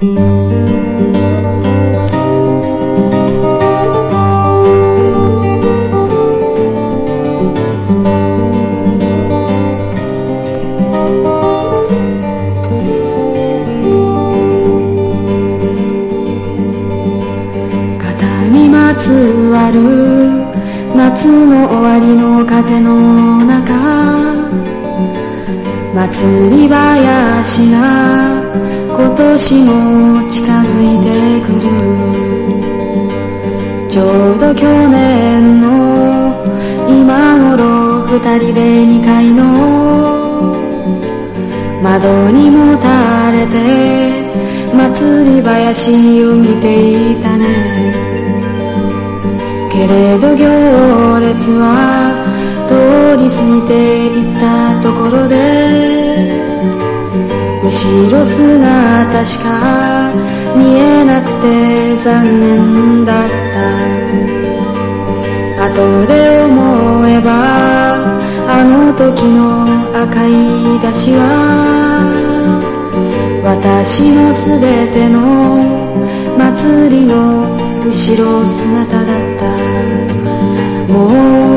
つわる夏の終わりの風の中、祭り林が今年も近づいてくる。ちょうど去年の今頃二人で二階の窓にもたれて祭り林を見ていたね。けれど行列は通り過ぎていったところで後ろ姿しか見えなくて残念だった。後で思えばあの時の赤い出しは私のすべての祭りの後ろ姿だった。もう